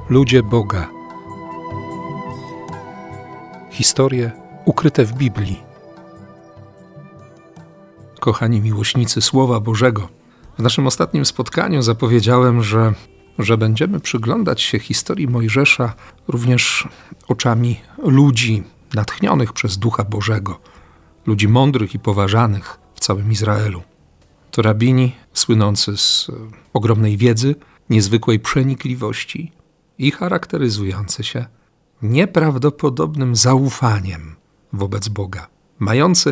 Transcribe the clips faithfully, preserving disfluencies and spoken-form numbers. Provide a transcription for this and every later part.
Ludzie Boga. Historie ukryte w Biblii. Kochani miłośnicy Słowa Bożego, w naszym ostatnim spotkaniu zapowiedziałem, że, że będziemy przyglądać się historii Mojżesza również oczami ludzi natchnionych przez Ducha Bożego, ludzi mądrych i poważanych w całym Izraelu. To rabini słynący z ogromnej wiedzy, niezwykłej przenikliwości i charakteryzujący się nieprawdopodobnym zaufaniem wobec Boga, mający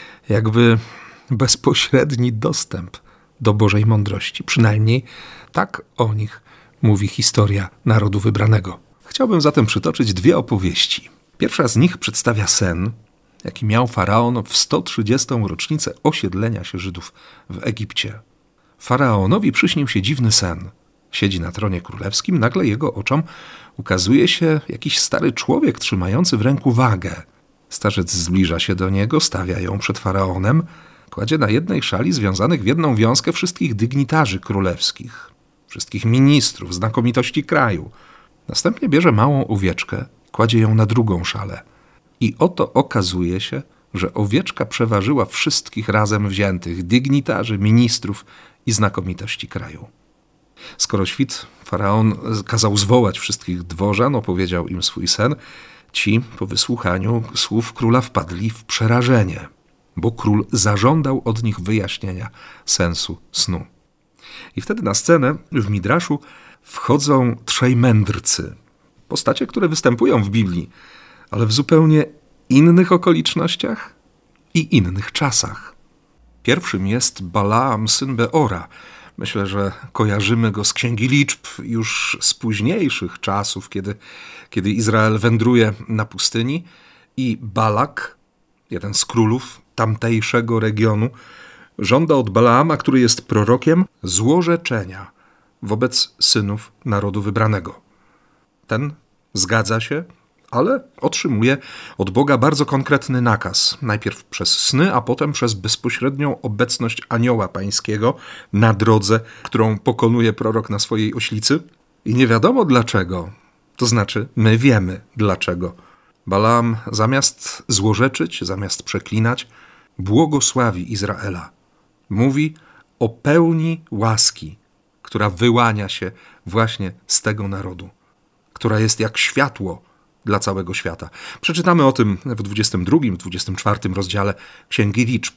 jakby bezpośredni dostęp do Bożej mądrości. Przynajmniej tak o nich mówi historia narodu wybranego. Chciałbym zatem przytoczyć dwie opowieści. Pierwsza z nich przedstawia sen, jaki miał faraon w sto trzydziestą rocznicę osiedlenia się Żydów w Egipcie. Faraonowi przyśnił się dziwny sen. Siedzi na tronie królewskim, nagle jego oczom ukazuje się jakiś stary człowiek trzymający w ręku wagę. Starzec zbliża się do niego, stawia ją przed faraonem, kładzie na jednej szali związanych w jedną wiązkę wszystkich dygnitarzy królewskich, wszystkich ministrów, znakomitości kraju. Następnie bierze małą owieczkę, kładzie ją na drugą szalę. I oto okazuje się, że owieczka przeważyła wszystkich razem wziętych dygnitarzy, ministrów i znakomitości kraju. Skoro świt, faraon kazał zwołać wszystkich dworzan, opowiedział im swój sen, ci po wysłuchaniu słów króla wpadli w przerażenie, bo król zażądał od nich wyjaśnienia sensu snu. I wtedy na scenę w Midraszu wchodzą trzej mędrcy, postacie, które występują w Biblii, ale w zupełnie innych okolicznościach i innych czasach. Pierwszym jest Balaam, syn Beora. Myślę, że kojarzymy go z Księgi Liczb już z późniejszych czasów, kiedy, kiedy Izrael wędruje na pustyni i Balak, jeden z królów tamtejszego regionu, żąda od Balaama, który jest prorokiem, złorzeczenia wobec synów narodu wybranego. Ten zgadza się, ale otrzymuje od Boga bardzo konkretny nakaz. Najpierw przez sny, a potem przez bezpośrednią obecność anioła pańskiego na drodze, którą pokonuje prorok na swojej oślicy. I nie wiadomo dlaczego, to znaczy my wiemy dlaczego. Balaam zamiast złorzeczyć, zamiast przeklinać, błogosławi Izraela. Mówi o pełni łaski, która wyłania się właśnie z tego narodu, która jest jak światło dla całego świata. Przeczytamy o tym w dwudziestym drugim, dwudziestym czwartym rozdziale Księgi Liczb.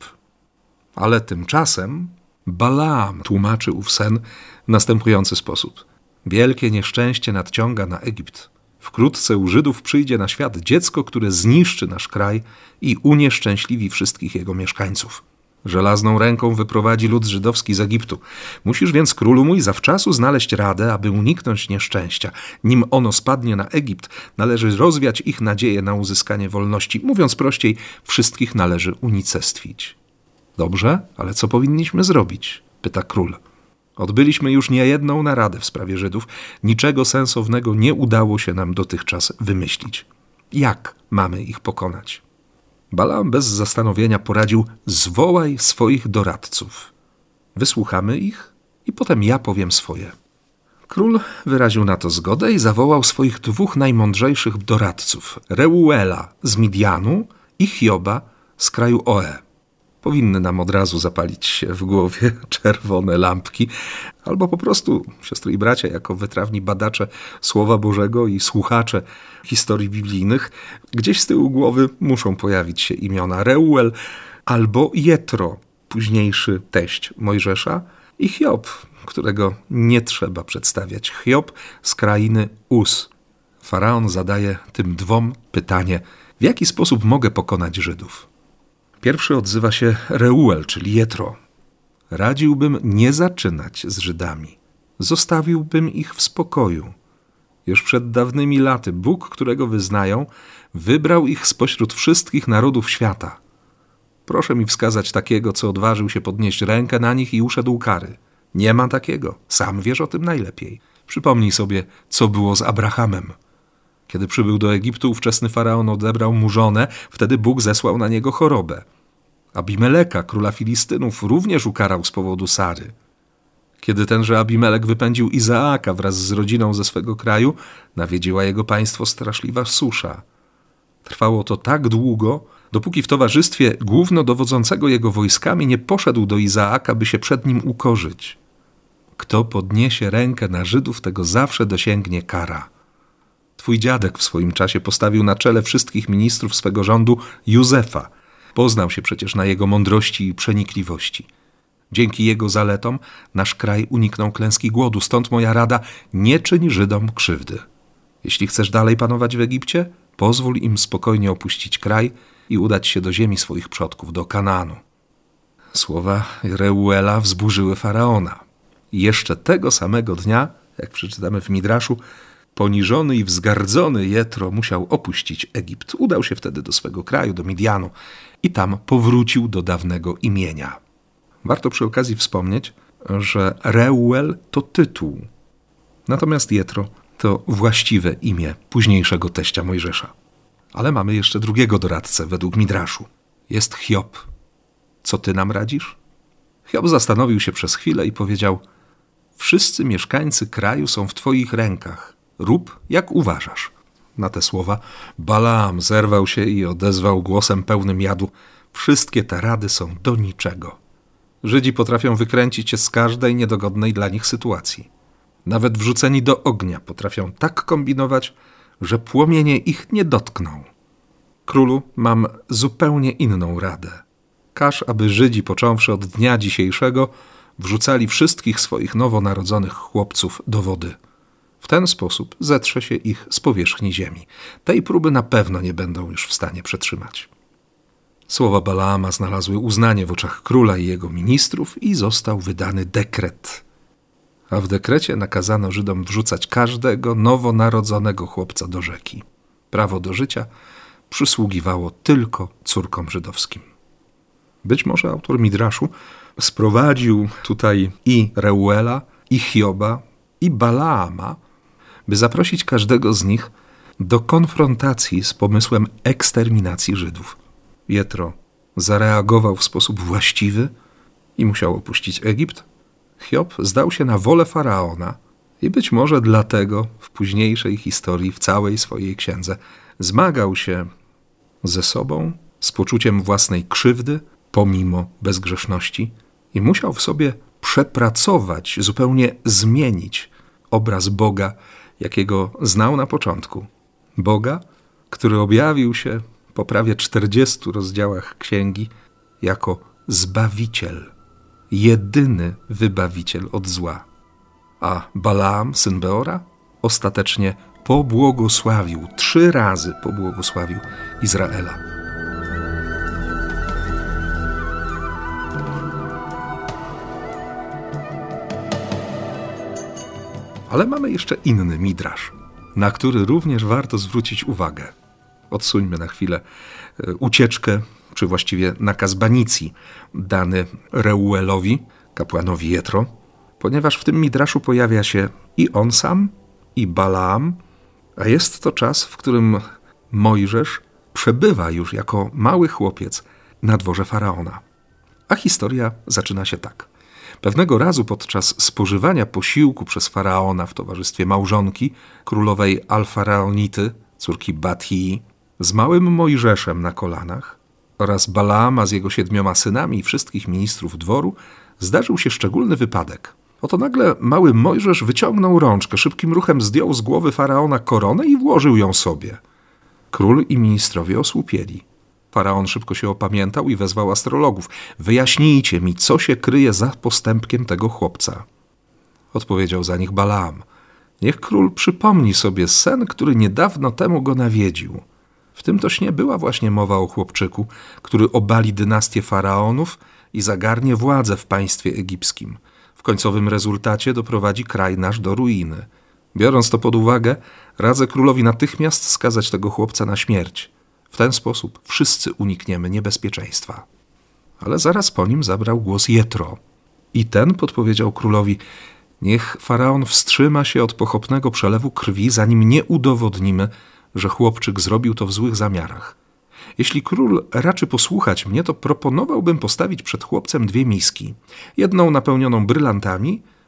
Ale tymczasem Balaam tłumaczy ów sen w następujący sposób. Wielkie nieszczęście nadciąga na Egipt. Wkrótce u Żydów przyjdzie na świat dziecko, które zniszczy nasz kraj i unieszczęśliwi wszystkich jego mieszkańców. Żelazną ręką wyprowadzi lud żydowski z Egiptu. Musisz więc, królu mój, zawczasu znaleźć radę, aby uniknąć nieszczęścia. Nim ono spadnie na Egipt, należy rozwiać ich nadzieję na uzyskanie wolności. Mówiąc prościej, wszystkich należy unicestwić. Dobrze, ale co powinniśmy zrobić? Pyta król. Odbyliśmy już niejedną naradę w sprawie Żydów. Niczego sensownego nie udało się nam dotychczas wymyślić. Jak mamy ich pokonać? Balaam bez zastanowienia poradził: zwołaj swoich doradców. Wysłuchamy ich i potem ja powiem swoje. Król wyraził na to zgodę i zawołał swoich dwóch najmądrzejszych doradców, Reuela z Midianu i Hioba z kraju Oe. Powinny nam od razu zapalić się w głowie czerwone lampki, albo po prostu, siostry i bracia, jako wytrawni badacze Słowa Bożego i słuchacze historii biblijnych, gdzieś z tyłu głowy muszą pojawić się imiona Reuel albo Jetro, późniejszy teść Mojżesza, i Hiob, którego nie trzeba przedstawiać. Hiob z krainy Uz. Faraon zadaje tym dwom pytanie: w jaki sposób mogę pokonać Żydów? Pierwszy odzywa się Reuel, czyli Jetro. Radziłbym nie zaczynać z Żydami. Zostawiłbym ich w spokoju. Już przed dawnymi laty Bóg, którego wyznają, wybrał ich spośród wszystkich narodów świata. Proszę mi wskazać takiego, co odważył się podnieść rękę na nich i uszedł kary. Nie ma takiego. Sam wiesz o tym najlepiej. Przypomnij sobie, co było z Abrahamem. Kiedy przybył do Egiptu, ówczesny faraon odebrał mu żonę, wtedy Bóg zesłał na niego chorobę. Abimeleka, króla Filistynów, również ukarał z powodu Sary. Kiedy tenże Abimelek wypędził Izaaka wraz z rodziną ze swego kraju, nawiedziła jego państwo straszliwa susza. Trwało to tak długo, dopóki w towarzystwie głównodowodzącego jego wojskami nie poszedł do Izaaka, by się przed nim ukorzyć. Kto podniesie rękę na Żydów, tego zawsze dosięgnie kara. Twój dziadek w swoim czasie postawił na czele wszystkich ministrów swego rządu Józefa. Poznał się przecież na jego mądrości i przenikliwości. Dzięki jego zaletom nasz kraj uniknął klęski głodu, stąd moja rada: nie czyń Żydom krzywdy. Jeśli chcesz dalej panować w Egipcie, pozwól im spokojnie opuścić kraj i udać się do ziemi swoich przodków, do Kanaanu. Słowa Reuela wzburzyły faraona. I jeszcze tego samego dnia, jak przeczytamy w Midraszu, poniżony i wzgardzony Jetro musiał opuścić Egipt. Udał się wtedy do swego kraju, do Midianu i tam powrócił do dawnego imienia. Warto przy okazji wspomnieć, że Reuel to tytuł, natomiast Jetro to właściwe imię późniejszego teścia Mojżesza. Ale mamy jeszcze drugiego doradcę według Midraszu. Jest Hiob. Co ty nam radzisz? Hiob zastanowił się przez chwilę i powiedział: wszyscy mieszkańcy kraju są w twoich rękach. Rób, jak uważasz. Na te słowa Balaam zerwał się i odezwał głosem pełnym jadu: wszystkie te rady są do niczego. Żydzi potrafią wykręcić się z każdej niedogodnej dla nich sytuacji. Nawet wrzuceni do ognia potrafią tak kombinować, że płomienie ich nie dotkną. Królu, mam zupełnie inną radę. Każ, aby Żydzi, począwszy od dnia dzisiejszego, wrzucali wszystkich swoich nowonarodzonych chłopców do wody. W ten sposób zetrze się ich z powierzchni ziemi. Tej próby na pewno nie będą już w stanie przetrzymać. Słowa Balaama znalazły uznanie w oczach króla i jego ministrów i został wydany dekret. A w dekrecie nakazano Żydom wrzucać każdego nowonarodzonego chłopca do rzeki. Prawo do życia przysługiwało tylko córkom żydowskim. Być może autor Midraszu sprowadził tutaj i Reuela, i Hioba, i Balaama, by zaprosić każdego z nich do konfrontacji z pomysłem eksterminacji Żydów. Jetro zareagował w sposób właściwy i musiał opuścić Egipt. Hiob zdał się na wolę faraona i być może dlatego w późniejszej historii, w całej swojej księdze, zmagał się ze sobą, z poczuciem własnej krzywdy, pomimo bezgrzeszności, i musiał w sobie przepracować, zupełnie zmienić obraz Boga, jakiego znał na początku. Boga, który objawił się po prawie czterdziestu rozdziałach księgi jako Zbawiciel, jedyny wybawiciel od zła. A Balaam, syn Beora, ostatecznie pobłogosławił, trzy razy pobłogosławił Izraela. Ale mamy jeszcze inny midrasz, na który również warto zwrócić uwagę. Odsuńmy na chwilę ucieczkę, czy właściwie nakaz banicji dany Reuelowi, kapłanowi Jetro, ponieważ w tym midraszu pojawia się i on sam, i Balaam, a jest to czas, w którym Mojżesz przebywa już jako mały chłopiec na dworze faraona. A historia zaczyna się tak. Pewnego razu podczas spożywania posiłku przez faraona w towarzystwie małżonki, królowej Al-Faraonity, córki Bathii, z małym Mojżeszem na kolanach oraz Balaama z jego siedmioma synami i wszystkich ministrów dworu, zdarzył się szczególny wypadek. Oto nagle mały Mojżesz wyciągnął rączkę, szybkim ruchem zdjął z głowy faraona koronę i włożył ją sobie. Król i ministrowie osłupieli. Faraon szybko się opamiętał i wezwał astrologów. Wyjaśnijcie mi, co się kryje za postępkiem tego chłopca. Odpowiedział za nich Balaam. Niech król przypomni sobie sen, który niedawno temu go nawiedził. W tym to śnie była właśnie mowa o chłopczyku, który obali dynastię faraonów i zagarnie władzę w państwie egipskim. W końcowym rezultacie doprowadzi kraj nasz do ruiny. Biorąc to pod uwagę, radzę królowi natychmiast skazać tego chłopca na śmierć. W ten sposób wszyscy unikniemy niebezpieczeństwa. Ale zaraz po nim zabrał głos Jetro. I ten podpowiedział królowi: niech faraon wstrzyma się od pochopnego przelewu krwi, zanim nie udowodnimy, że chłopczyk zrobił to w złych zamiarach. Jeśli król raczy posłuchać mnie, to proponowałbym postawić przed chłopcem dwie miski. Jedną napełnioną brylantami,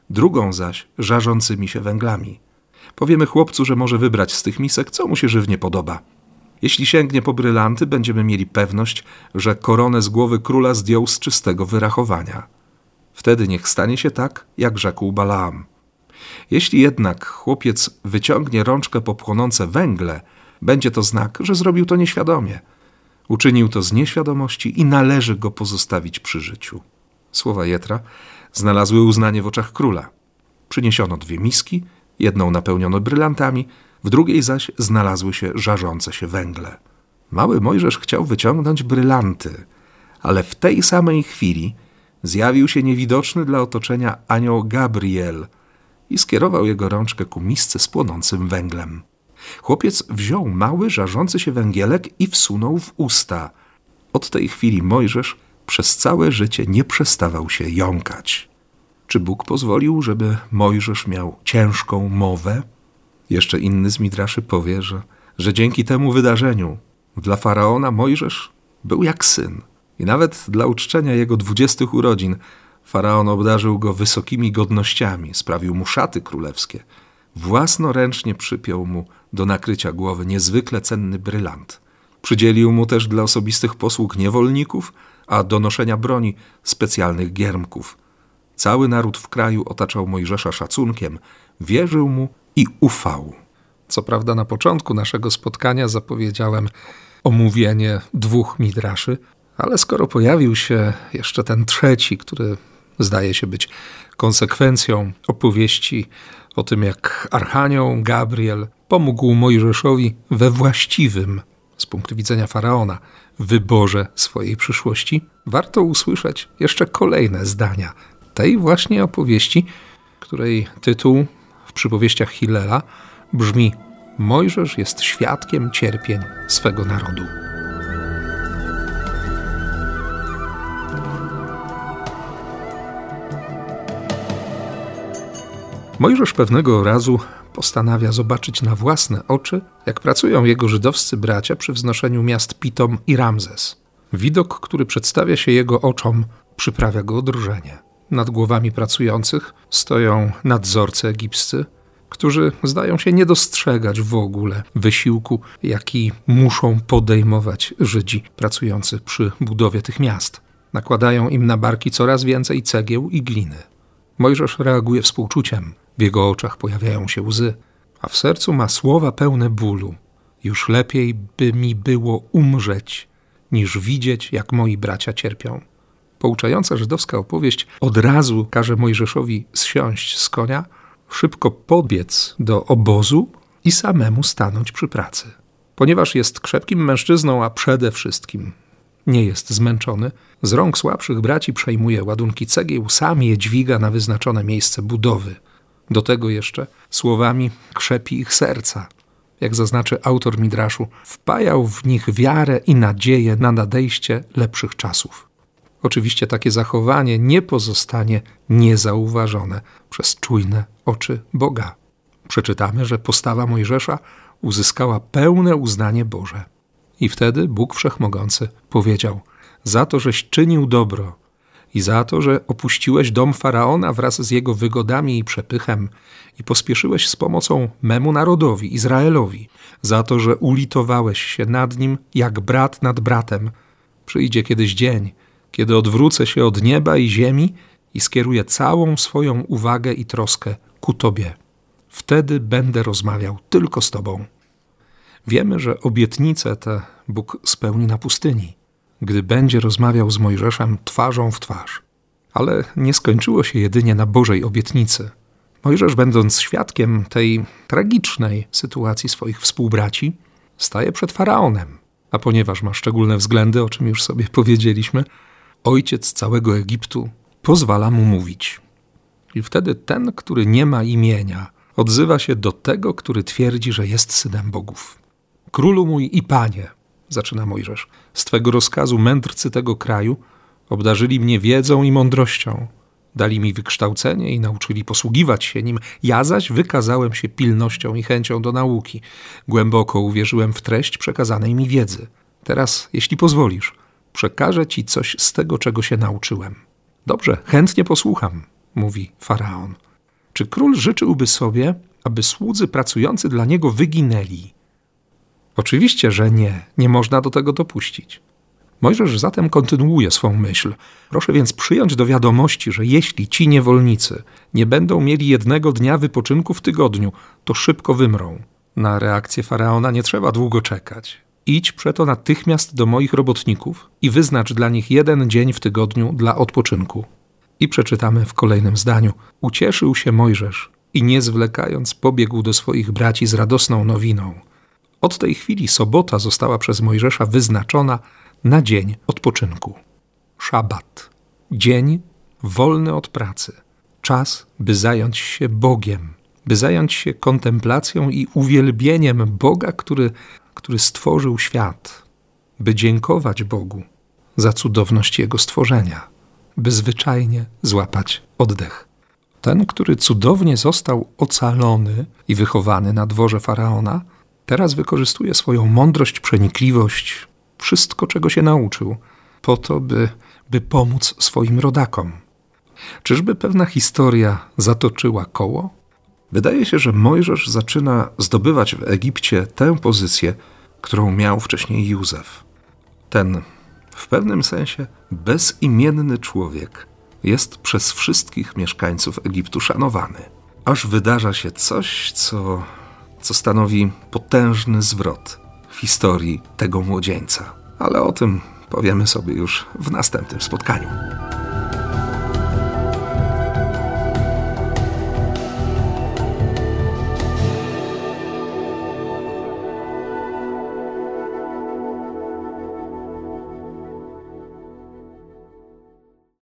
drugą zaś żarzącymi się węglami. Powiemy chłopcu, że może wybrać z tych misek, co mu się żywnie podoba. Jeśli sięgnie po brylanty, będziemy mieli pewność, że koronę z głowy króla zdjął z czystego wyrachowania. Wtedy niech stanie się tak, jak rzekł Balaam. Jeśli jednak chłopiec wyciągnie rączkę po płonące węgle, będzie to znak, że zrobił to nieświadomie. Uczynił to z nieświadomości i należy go pozostawić przy życiu. Słowa Jetra znalazły uznanie w oczach króla. Przyniesiono dwie miski, jedną napełniono brylantami, w drugiej zaś znalazły się żarzące się węgle. Mały Mojżesz chciał wyciągnąć brylanty, ale w tej samej chwili zjawił się niewidoczny dla otoczenia anioł Gabriel i skierował jego rączkę ku misce z płonącym węglem. Chłopiec wziął mały, żarzący się węgielek i wsunął w usta. Od tej chwili Mojżesz przez całe życie nie przestawał się jąkać. Czy Bóg pozwolił, żeby Mojżesz miał ciężką mowę? Jeszcze inny z midraszy powie, że, że dzięki temu wydarzeniu dla Faraona Mojżesz był jak syn. I nawet dla uczczenia jego dwudziestych urodzin Faraon obdarzył go wysokimi godnościami, sprawił mu szaty królewskie. Własnoręcznie przypiął mu do nakrycia głowy niezwykle cenny brylant. Przydzielił mu też dla osobistych posług niewolników, a do noszenia broni specjalnych giermków. Cały naród w kraju otaczał Mojżesza szacunkiem, wierzył mu i ufał. Co prawda na początku naszego spotkania zapowiedziałem omówienie dwóch midraszy, ale skoro pojawił się jeszcze ten trzeci, który zdaje się być konsekwencją opowieści o tym, jak archanioł Gabriel pomógł Mojżeszowi we właściwym, z punktu widzenia Faraona, wyborze swojej przyszłości, warto usłyszeć jeszcze kolejne zdania tej właśnie opowieści, której tytuł w przypowieściach Hillela brzmi: Mojżesz jest świadkiem cierpień swego narodu. Mojżesz pewnego razu postanawia zobaczyć na własne oczy, jak pracują jego żydowscy bracia przy wznoszeniu miast Pitom i Ramzes. Widok, który przedstawia się jego oczom, przyprawia go o drżenie. Nad głowami pracujących stoją nadzorcy egipscy, którzy zdają się nie dostrzegać w ogóle wysiłku, jaki muszą podejmować Żydzi pracujący przy budowie tych miast. Nakładają im na barki coraz więcej cegieł i gliny. Mojżesz reaguje współczuciem. W jego oczach pojawiają się łzy, a w sercu ma słowa pełne bólu. Już lepiej by mi było umrzeć, niż widzieć, jak moi bracia cierpią. Pouczająca żydowska opowieść od razu każe Mojżeszowi zsiąść z konia, szybko podbiec do obozu i samemu stanąć przy pracy. Ponieważ jest krzepkim mężczyzną, a przede wszystkim nie jest zmęczony, z rąk słabszych braci przejmuje ładunki cegieł, sam je dźwiga na wyznaczone miejsce budowy. Do tego jeszcze słowami krzepi ich serca. Jak zaznaczy autor Midraszu, wpajał w nich wiarę i nadzieję na nadejście lepszych czasów. Oczywiście takie zachowanie nie pozostanie niezauważone przez czujne oczy Boga. Przeczytamy, że postawa Mojżesza uzyskała pełne uznanie Boże. I wtedy Bóg Wszechmogący powiedział: za to, żeś czynił dobro i za to, że opuściłeś dom Faraona wraz z jego wygodami i przepychem i pospieszyłeś z pomocą memu narodowi, Izraelowi, za to, że ulitowałeś się nad nim jak brat nad bratem. Przyjdzie kiedyś dzień, kiedy odwrócę się od nieba i ziemi i skieruję całą swoją uwagę i troskę ku Tobie. Wtedy będę rozmawiał tylko z Tobą. Wiemy, że obietnice te Bóg spełni na pustyni, gdy będzie rozmawiał z Mojżeszem twarzą w twarz. Ale nie skończyło się jedynie na Bożej obietnicy. Mojżesz, będąc świadkiem tej tragicznej sytuacji swoich współbraci, staje przed Faraonem. A ponieważ ma szczególne względy, o czym już sobie powiedzieliśmy, ojciec całego Egiptu pozwala mu mówić. I wtedy ten, który nie ma imienia, odzywa się do tego, który twierdzi, że jest synem bogów. Królu mój i panie, zaczyna Mojżesz, z twego rozkazu mędrcy tego kraju obdarzyli mnie wiedzą i mądrością. Dali mi wykształcenie i nauczyli posługiwać się nim. Ja zaś wykazałem się pilnością i chęcią do nauki. Głęboko uwierzyłem w treść przekazanej mi wiedzy. Teraz, jeśli pozwolisz, przekażę ci coś z tego, czego się nauczyłem. Dobrze, chętnie posłucham, mówi Faraon. Czy król życzyłby sobie, aby słudzy pracujący dla niego wyginęli? Oczywiście, że nie. Nie można do tego dopuścić. Mojżesz zatem kontynuuje swą myśl. Proszę więc przyjąć do wiadomości, że jeśli ci niewolnicy nie będą mieli jednego dnia wypoczynku w tygodniu, to szybko wymrą. Na reakcję faraona nie trzeba długo czekać. Idź przeto natychmiast do moich robotników i wyznacz dla nich jeden dzień w tygodniu dla odpoczynku. I przeczytamy w kolejnym zdaniu. Ucieszył się Mojżesz i nie zwlekając pobiegł do swoich braci z radosną nowiną. Od tej chwili sobota została przez Mojżesza wyznaczona na dzień odpoczynku. Szabat. Dzień wolny od pracy. Czas, by zająć się Bogiem, by zająć się kontemplacją i uwielbieniem Boga, który, który stworzył świat, by dziękować Bogu za cudowność Jego stworzenia, by zwyczajnie złapać oddech. Ten, który cudownie został ocalony i wychowany na dworze Faraona, teraz wykorzystuje swoją mądrość, przenikliwość, wszystko, czego się nauczył, po to, by, by pomóc swoim rodakom. Czyżby pewna historia zatoczyła koło? Wydaje się, że Mojżesz zaczyna zdobywać w Egipcie tę pozycję, którą miał wcześniej Józef. Ten, w pewnym sensie, bezimienny człowiek jest przez wszystkich mieszkańców Egiptu szanowany. Aż wydarza się coś, co, co stanowi potężny zwrot w historii tego młodzieńca. Ale o tym powiemy sobie już w następnym spotkaniu.